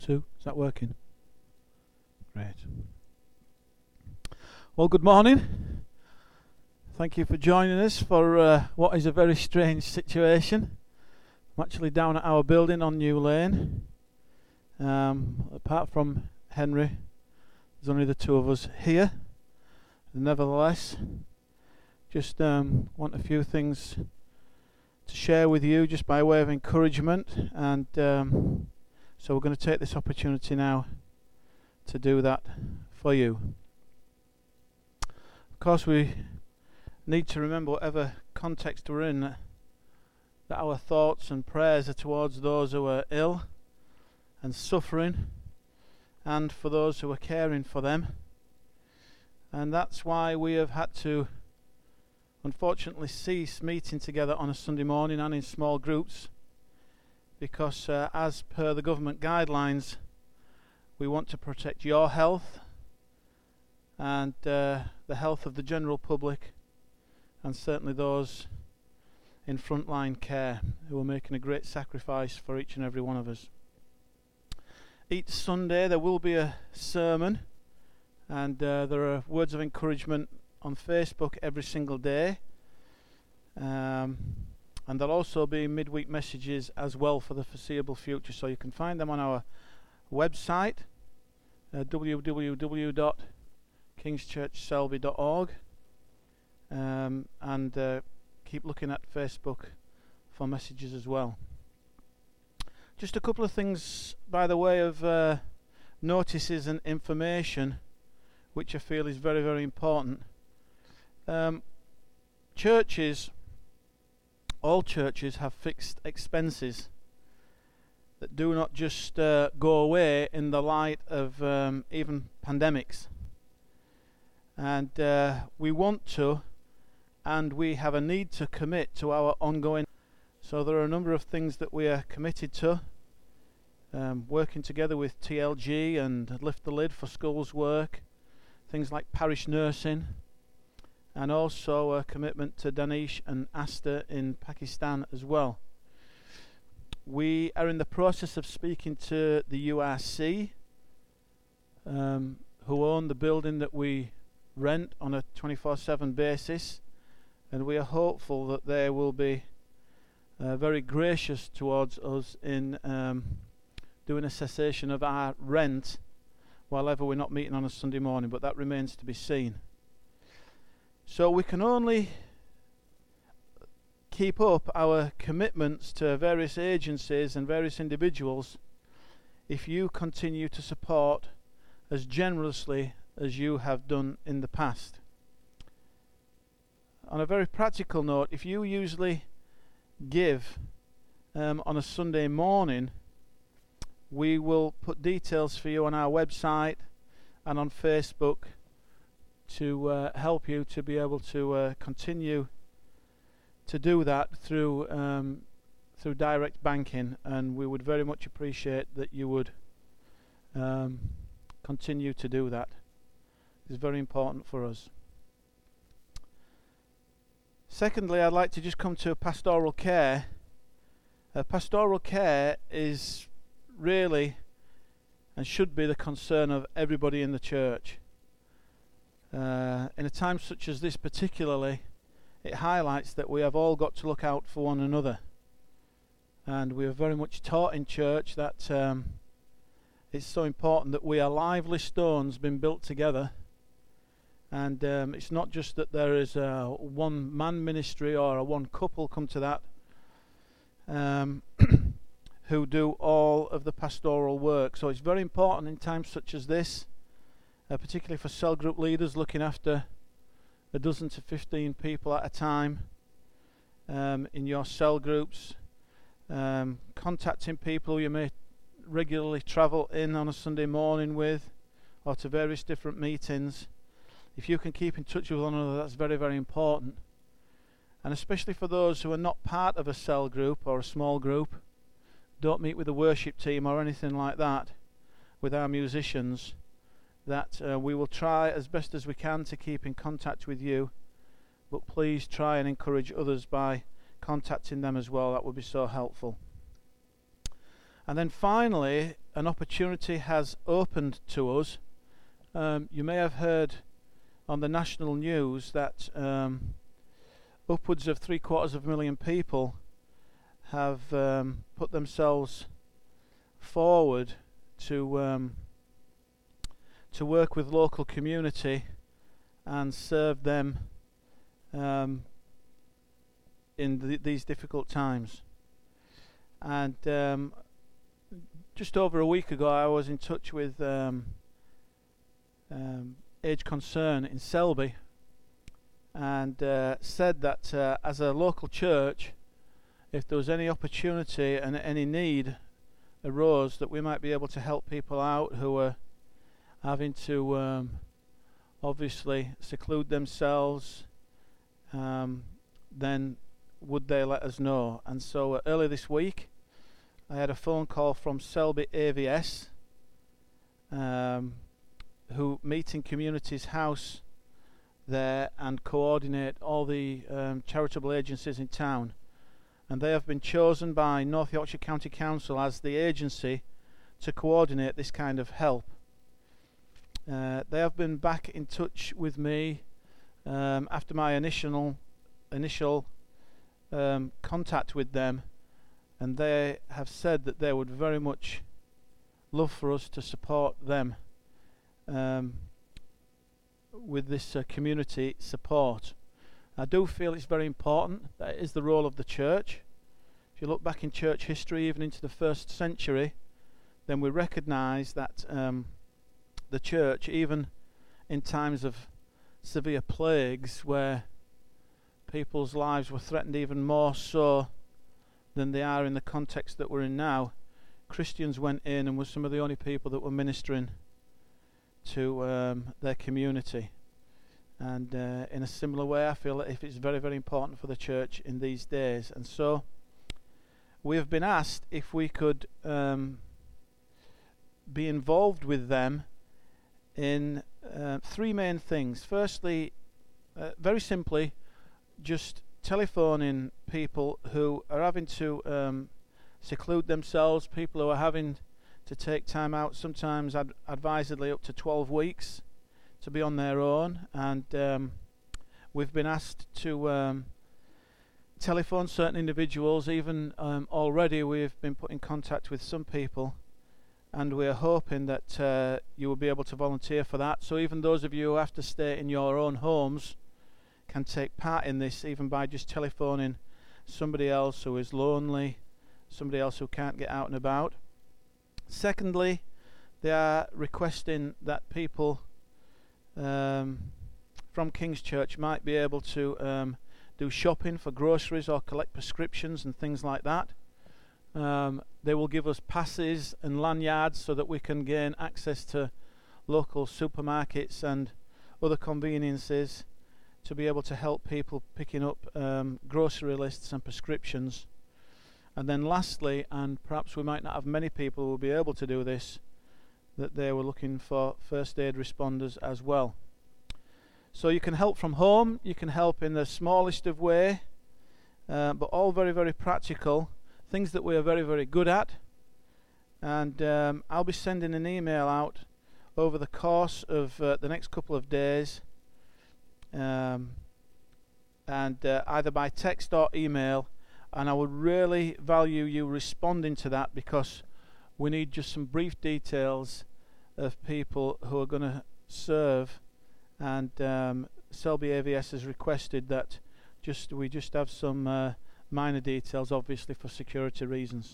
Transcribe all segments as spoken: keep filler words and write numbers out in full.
Two, is that working? Great. Well, good morning. Thank you for joining us for uh, what is a very strange situation. I'm actually down at our building on New Lane. Um, apart from Henry, there's only the two of us here. Nevertheless, just um, want a few things to share with you just by way of encouragement, and um, so we're going to take this opportunity now to do that for you. Of course, we need to remember, whatever context we're in, that our thoughts and prayers are towards those who are ill and suffering, and for those who are caring for them. And that's why we have had to unfortunately cease meeting together on a Sunday morning and in small groups, because uh, as per the government guidelines, we want to protect your health and uh, the health of the general public, and certainly those in frontline care who are making a great sacrifice for each and every one of us. Each Sunday there will be a sermon, and uh, there are words of encouragement on Facebook every single day, um, and there'll also be midweek messages as well for the foreseeable future, so you can find them on our website, uh, w w w dot kings church selby dot org, um, and uh, keep looking at Facebook for messages as well. Just a couple of things by the way of uh, notices and information, which I feel is very, very important. Um, churches, all churches have fixed expenses that do not just uh, go away in the light of um, even pandemics. And uh, we want to, and we have a need to commit to our ongoing. So there are a number of things that we are committed to. Um, working together with T L G and Lift the Lid for schools work, things like parish nursing, and also a commitment to Danish and Asta in Pakistan as well. We are in the process of speaking to the U R C, um, who own the building that we rent on a twenty-four seven basis, and we are hopeful that they will be uh, very gracious towards us in um, doing a cessation of our rent while ever we're not meeting on a Sunday morning, but that remains to be seen. So we can only keep up our commitments to various agencies and various individuals if you continue to support as generously as you have done in the past. On a very practical note, if you usually give um, on a Sunday morning, we will put details for you on our website and on Facebook to uh, help you to be able to uh, continue to do that through um, through direct banking, and we would very much appreciate that you would um, continue to do that. It's very important for us. Secondly, I'd like to just come to pastoral care. Uh, pastoral care is really and should be the concern of everybody in the church. Uh, in a time such as this particularly, it highlights that we have all got to look out for one another, and we are very much taught in church that um, it's so important that we are lively stones being built together, and um, it's not just that there is a one man ministry or a one couple come to that um, who do all of the pastoral work. So it's very important in times such as this, uh, particularly for cell group leaders looking after a dozen to fifteen people at a time um, in your cell groups, um, contacting people you may regularly travel in on a Sunday morning with, or to various different meetings. If you can keep in touch with one another, that's very, very important. And especially for those who are not part of a cell group or a small group, don't meet with a worship team or anything like that with our musicians, that uh, we will try as best as we can to keep in contact with you, but please try and encourage others by contacting them as well. That would be so helpful. And then finally, an opportunity has opened to us. Um, you may have heard on the national news that um, upwards of three quarters of a million people have um, put themselves forward to um, to work with local community and serve them um, in th- these difficult times. And um, just over a week ago, I was in touch with um, um, Age Concern in Selby, and uh, said that uh, as a local church, if there was any opportunity and any need arose, that we might be able to help people out who are having to um, obviously seclude themselves, um, then would they let us know. And so uh, earlier this week I had a phone call from Selby A V S, um, who meet in Communities House there and coordinate all the um, charitable agencies in town, and they have been chosen by North Yorkshire County Council as the agency to coordinate this kind of help. Uh, they have been back in touch with me um, after my initial initial um, contact with them, and they have said that they would very much love for us to support them um, with this uh, community support. I do feel it's very important. That is the role of the church. If you look back in church history, even into the first century, then we recognise that um, the church, even in times of severe plagues where people's lives were threatened even more so than they are in the context that we're in now, Christians went in and were some of the only people that were ministering to um, their community. And uh, in a similar way, I feel that if it's very, very important for the church in these days. And so we have been asked if we could um, be involved with them in uh, three main things. Firstly, uh, very simply, just telephoning people who are having to um, seclude themselves, people who are having to take time out, sometimes ad- advisedly up to twelve weeks, to be on their own. And um, we've been asked to um, telephone certain individuals. Even um, already we've been put in contact with some people, and we're hoping that uh, you will be able to volunteer for that. So even those of you who have to stay in your own homes can take part in this, even by just telephoning somebody else who is lonely, somebody else who can't get out and about. Secondly, they are requesting that people um, from King's Church might be able to um, do shopping for groceries or collect prescriptions and things like that. Um, they will give us passes and lanyards so that we can gain access to local supermarkets and other conveniences to be able to help people picking up um, grocery lists and prescriptions. And then lastly, and perhaps we might not have many people who will be able to do this, that they were looking for first aid responders as well. So you can help from home, you can help in the smallest of way, uh, but all very, very practical, things that we are very, very good at. And um, I'll be sending an email out over the course of uh, the next couple of days, um, and uh, either by text or email, and I would really value you responding to that, because we need just some brief details of people who are going to serve, and um, Selby A V S has requested that just we just have some uh, minor details, obviously for security reasons.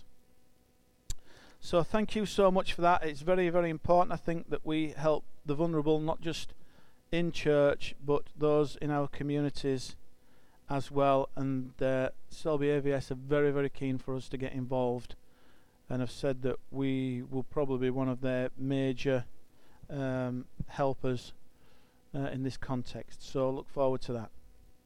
So thank you so much for that. It's very, very important, I think, that we help the vulnerable, not just in church, but those in our communities as well. And uh, Selby A V S are very, very keen for us to get involved, and have said that we will probably be one of their major um, helpers uh, in this context. So look forward to that.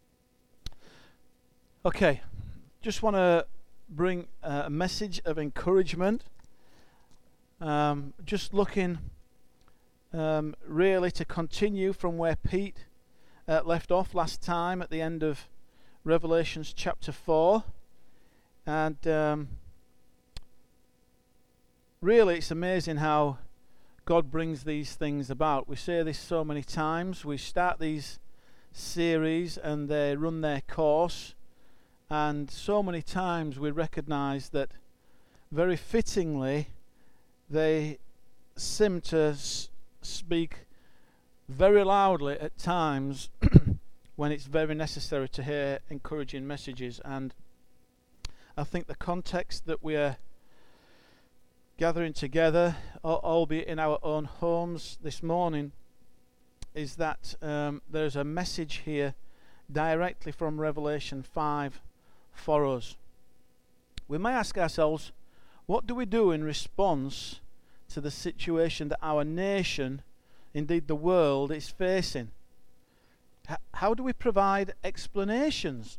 Okay, just want to bring uh, a message of encouragement. Um, just looking um, really to continue from where Pete uh, left off last time at the end of Revelations chapter four, and um, really, it's amazing how God brings these things about. We say this so many times. We start these series and they run their course, and so many times we recognize that very fittingly they seem to s- speak very loudly at times when it's very necessary to hear encouraging messages. And I think the context that we are gathering together, albeit in our own homes this morning, is that um, there's a message here directly from Revelation five for us. We may ask ourselves, what do we do in response to the situation that our nation, indeed the world, is facing? H- how do we provide explanations?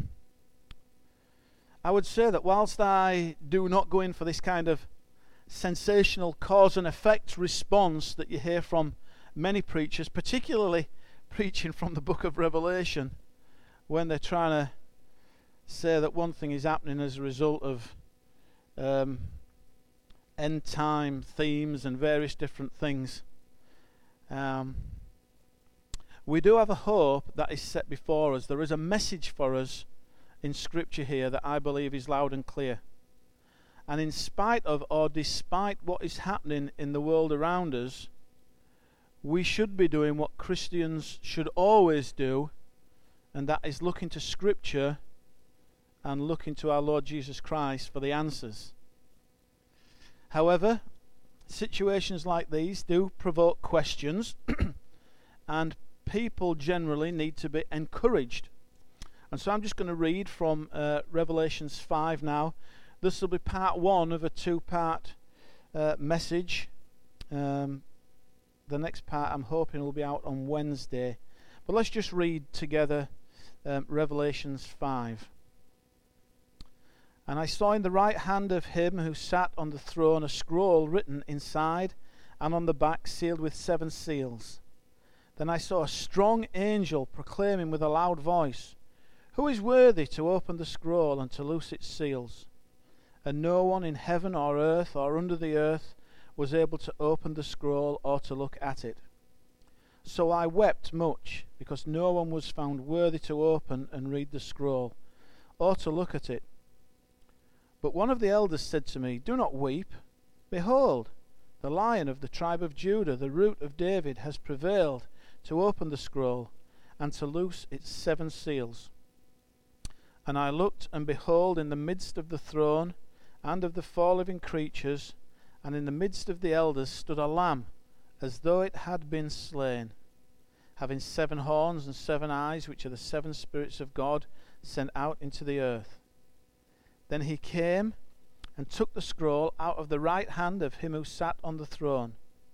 I would say that whilst I do not go in for this kind of sensational cause and effect response that you hear from many preachers, particularly preaching from the book of Revelation, when they're trying to say that one thing is happening as a result of um, end time themes and various different things. Um, we do have a hope that is set before us. There is a message for us in Scripture here that I believe is loud and clear. And in spite of or despite what is happening in the world around us, we should be doing what Christians should always do, and that is looking to Scripture and looking to our Lord Jesus Christ for the answers. However, situations like these do provoke questions, and people generally need to be encouraged. And so I'm just going to read from uh, Revelations five now. This will be part one of a two-part uh, message. Um, the next part I'm hoping will be out on Wednesday. But let's just read together um, Revelations five. And I saw in the right hand of him who sat on the throne a scroll written inside and on the back, sealed with seven seals. Then I saw a strong angel proclaiming with a loud voice, "Who is worthy to open the scroll and to loose its seals?" And no one in heaven or earth or under the earth was able to open the scroll or to look at it. So I wept much, because no one was found worthy to open and read the scroll, or to look at it. But one of the elders said to me, "Do not weep. Behold, the Lion of the tribe of Judah, the Root of David, has prevailed to open the scroll and to loose its seven seals." And I looked, and behold, in the midst of the throne and of the four living creatures, and in the midst of the elders, stood a lamb, as though it had been slain, having seven horns and seven eyes, which are the seven spirits of God sent out into the earth. Then he came and took the scroll out of the right hand of him who sat on the throne.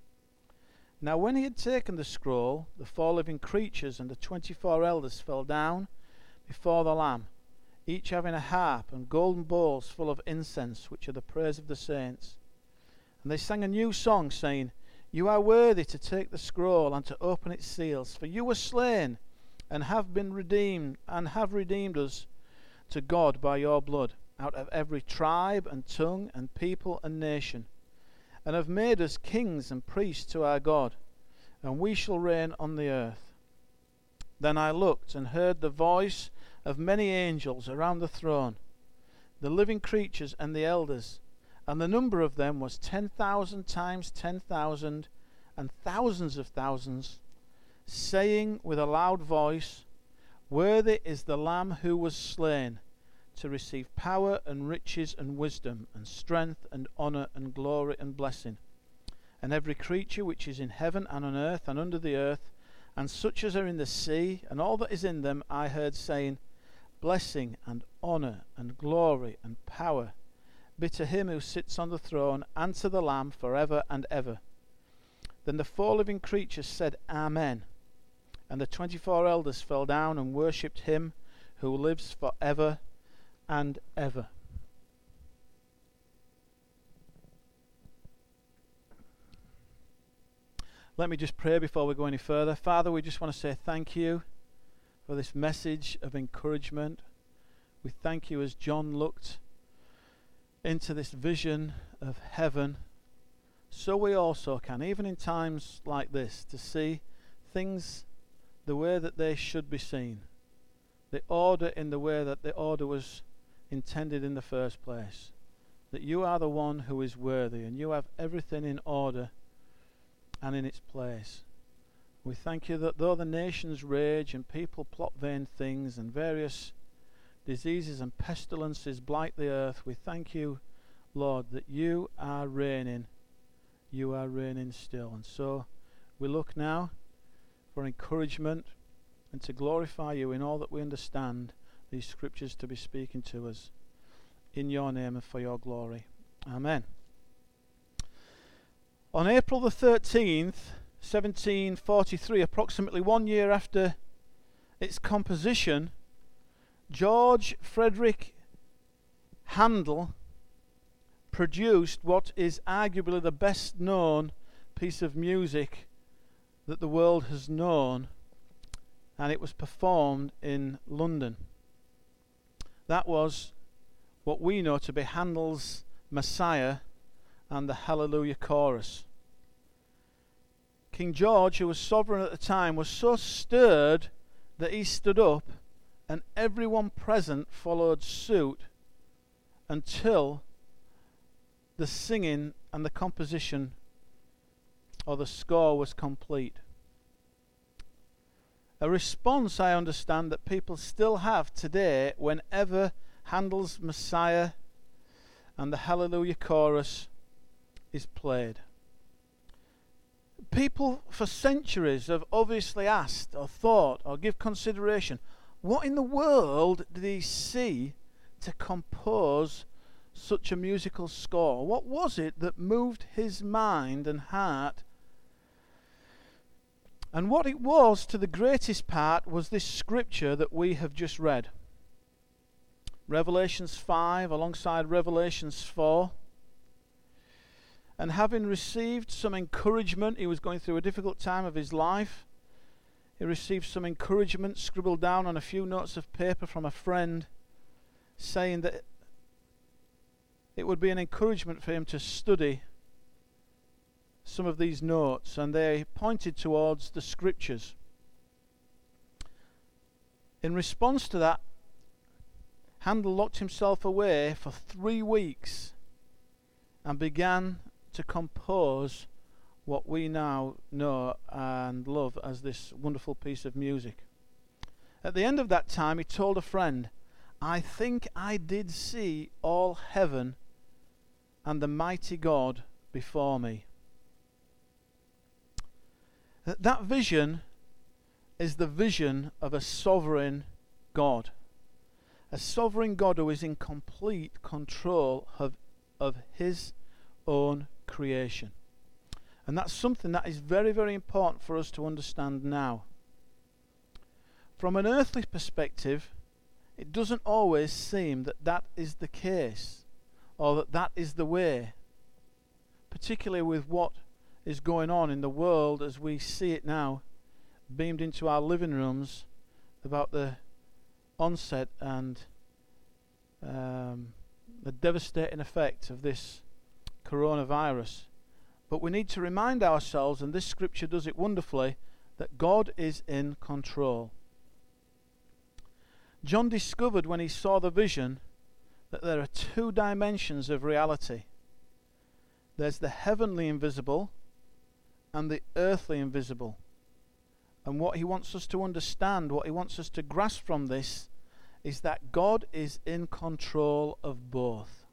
Now when he had taken the scroll, the four living creatures and the twenty-four elders fell down before the Lamb, each having a harp and golden bowls full of incense, which are the prayers of the saints. And they sang a new song, saying, "You are worthy to take the scroll and to open its seals, for you were slain and have been redeemed, and have redeemed us to God by your blood, out of every tribe and tongue and people and nation, and have made us kings and priests to our God, and we shall reign on the earth." Then I looked and heard the voice of many angels around the throne, the living creatures and the elders, and the number of them was ten thousand times ten thousand, and thousands of thousands, saying with a loud voice, "Worthy is the Lamb who was slain, to receive power and riches and wisdom and strength and honour and glory and blessing." And every creature which is in heaven and on earth and under the earth, and such as are in the sea, and all that is in them, I heard saying, "Blessing and honour and glory and power be to him who sits on the throne and to the Lamb forever and ever." Then the four living creatures said, "Amen." And the twenty-four elders fell down and worshipped him who lives for ever and ever. Let me just pray before we go any further. Father, we just want to say thank you for this message of encouragement. We thank you as John looked into this vision of heaven so we also can, even in times like this, to see things the way that they should be seen. The order in the way that the order was intended in the first place. That you are the one who is worthy, and you have everything in order and in its place. We thank you that though the nations rage and people plot vain things and various diseases and pestilences blight the earth, we thank you, Lord, that you are reigning. You are reigning still. And so we look now for encouragement and to glorify you in all that we understand these scriptures to be speaking to us. In your name and for your glory. Amen. On April the thirteenth, seventeen forty-three, approximately one year after its composition, George Frederick Handel produced what is arguably the best known piece of music that the world has known, and it was performed in London. That was what we know to be Handel's Messiah and the Hallelujah Chorus. King George, who was sovereign at the time, was so stirred that he stood up, and everyone present followed suit until the singing and the composition or the score was complete. A response, I understand, that people still have today whenever Handel's Messiah and the Hallelujah Chorus is played. People for centuries have obviously asked or thought or give consideration, what in the world did he see to compose such a musical score? What was it that moved his mind and heart? And what it was, to the greatest part, was this scripture that we have just read. Revelations five alongside Revelations four. And having received some encouragement, he was going through a difficult time of his life. He received some encouragement scribbled down on a few notes of paper from a friend, saying that it would be an encouragement for him to study some of these notes, and they pointed towards the scriptures. In response to that, Handel locked himself away for three weeks and began to compose what we now know and love as this wonderful piece of music. At the end of that time, he told a friend, "I think I did see all heaven and the mighty God before me." That vision is the vision of a sovereign God. A sovereign God who is in complete control of, of his own creation. And that's something that is very, very important for us to understand now. From an earthly perspective, it doesn't always seem that that is the case, or that that is the way, particularly with what is going on in the world as we see it now, beamed into our living rooms, about the onset and um, the devastating effect of this coronavirus. But we need to remind ourselves, and this scripture does it wonderfully, that God is in control. John discovered when he saw the vision that there are two dimensions of reality. There's the heavenly invisible and the earthly invisible. And what he wants us to understand, what he wants us to grasp from this, is that God is in control of both.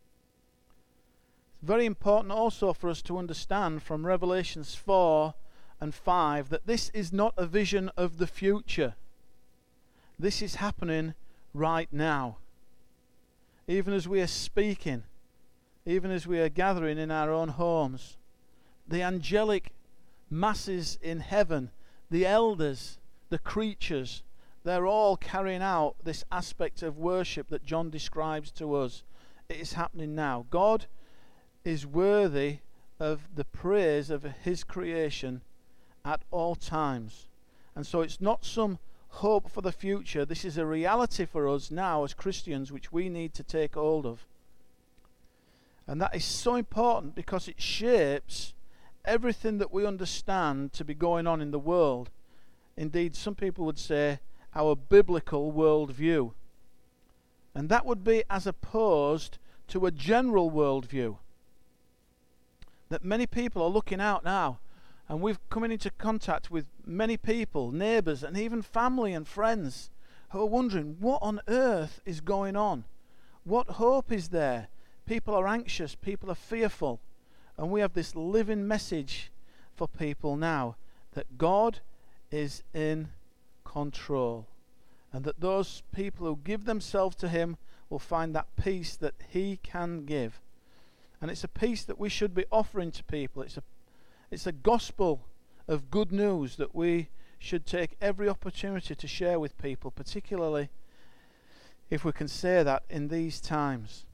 It's very important also for us to understand from Revelations four and five that this is not a vision of the future. This is happening right now. Even as we are speaking, even as we are gathering in our own homes, the angelic masses in heaven, the elders, the creatures, they're all carrying out this aspect of worship that John describes to us. It is happening now. God is worthy of the praise of his creation at all times. And so it's not some hope for the future. This is a reality for us now as Christians which we need to take hold of. And that is so important because it shapes everything that we understand to be going on in the world. Indeed, some people would say our biblical worldview. And that would be as opposed to a general worldview that many people are looking out now. And we've come into contact with many people, neighbours, and even family and friends who are wondering, what on earth is going on? What hope is there? People are anxious, people are fearful. And we have this living message for people now that God is in control. And that those people who give themselves to Him will find that peace that He can give. And it's a peace that we should be offering to people. It's a, it's a gospel of good news that we should take every opportunity to share with people, particularly if we can say that in these times.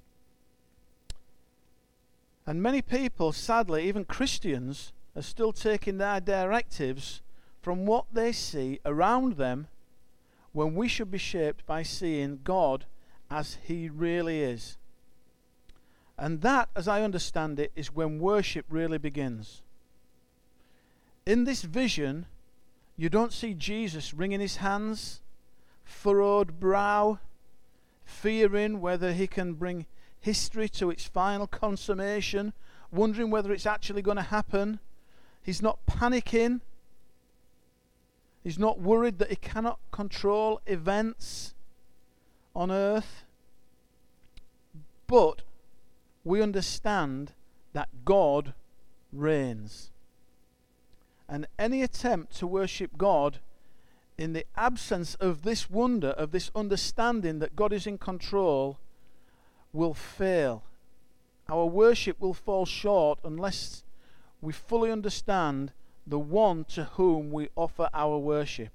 And many people, sadly, even Christians, are still taking their directives from what they see around them, when we should be shaped by seeing God as He really is. And that, as I understand it, is when worship really begins. In this vision, you don't see Jesus wringing His hands, furrowed brow, fearing whether He can bring history to its final consummation, wondering whether it's actually going to happen. He's not panicking. He's not worried that He cannot control events on earth. But we understand that God reigns. And any attempt to worship God in the absence of this wonder, of this understanding that God is in control, will fail. Our worship will fall short unless we fully understand the one to whom we offer our worship.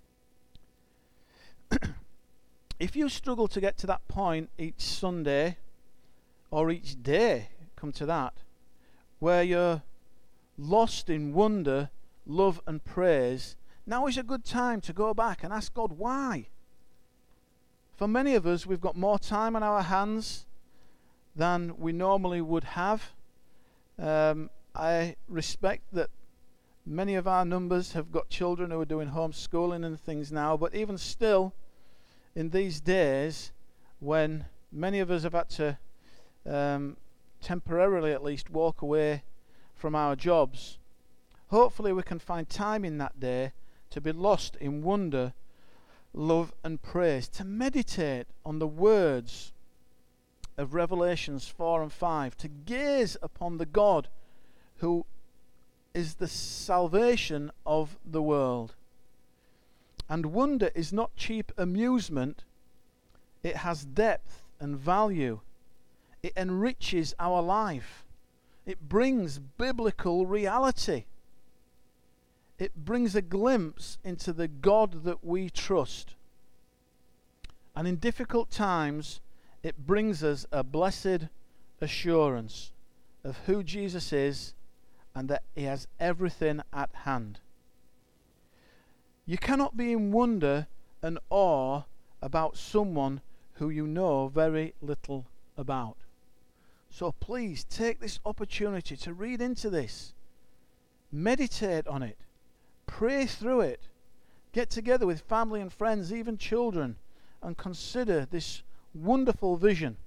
If you struggle to get to that point each Sunday, or each day, come to that, where you're lost in wonder, love and praise, now is a good time to go back and ask God why. For many of us, we've got more time on our hands than we normally would have. Um, I respect that many of our numbers have got children who are doing homeschooling and things now, but even still, in these days, when many of us have had to um, temporarily at least walk away from our jobs, hopefully we can find time in that day to be lost in wonder, love and praise, to meditate on the words of Revelations four and five, to gaze upon the God who is the salvation of the world. And wonder is not cheap amusement. It has depth and value. It enriches our life. It brings biblical reality. It brings a glimpse into the God that we trust. And in difficult times, it brings us a blessed assurance of who Jesus is and that He has everything at hand. You cannot be in wonder and awe about someone who you know very little about. So please take this opportunity to read into this. Meditate on it. Pray through it. Get together with family and friends, even children, and consider this wonderful vision.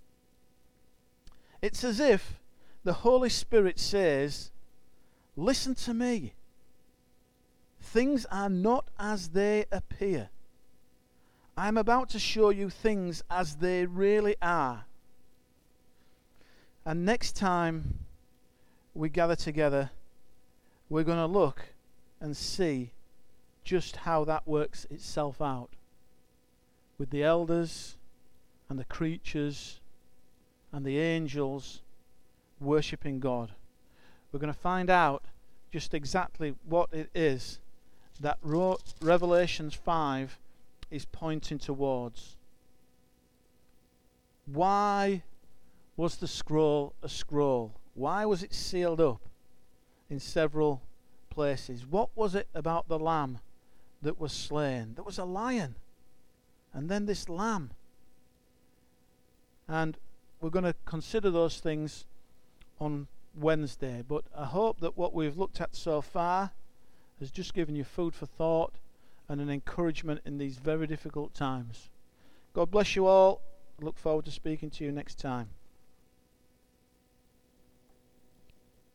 It's as if the Holy Spirit says, listen to me. Things are not as they appear. I am about to show you things as they really are. And next time we gather together, we're going to look and see just how that works itself out with the elders and the creatures and the angels worshipping God. We're going to find out just exactly what it is that Ro- Revelations five is pointing towards. Why was the scroll a scroll? Why was it sealed up in several places? What was it about the lamb that was slain? There was a lion, and then this lamb. And we're going to consider those things on Wednesday. But I hope that what we've looked at so far has just given you food for thought and an encouragement in these very difficult times. God bless you all. Look forward to speaking to you next time.